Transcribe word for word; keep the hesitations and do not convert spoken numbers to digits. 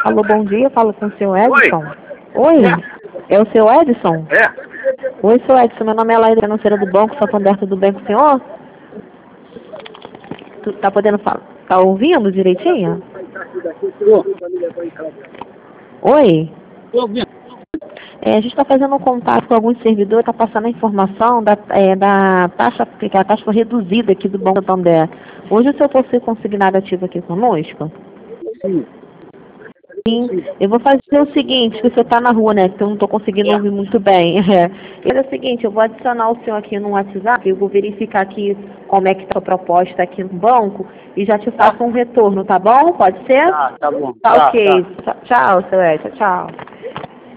Alô, bom dia, falo com o seu Edson. Oi? Oi, é o seu Edson? É? Oi, seu Edson, meu nome é Laíra, financeira do banco, Santander, tudo bem com o senhor? Tu tá podendo falar? Tá ouvindo direitinho? Tô. Oi? Tô ouvindo. É, a gente está fazendo um contato com alguns servidores, está passando a informação da, é, da taxa, que a taxa foi reduzida aqui do Banco Santander. Hoje o senhor possui consignado ativo aqui conosco? Sim. Sim. Eu vou fazer o seguinte, que você está na rua, né? Que eu não estou conseguindo É. ouvir muito bem. É. É o seguinte, eu vou adicionar o senhor aqui no WhatsApp, eu vou verificar aqui como é que está a proposta aqui no banco e já te faço um retorno, tá bom? Pode ser? Tá, tá bom. Tá Tá, ok. tá. Tchau, tchau, seu Edson. Tchau.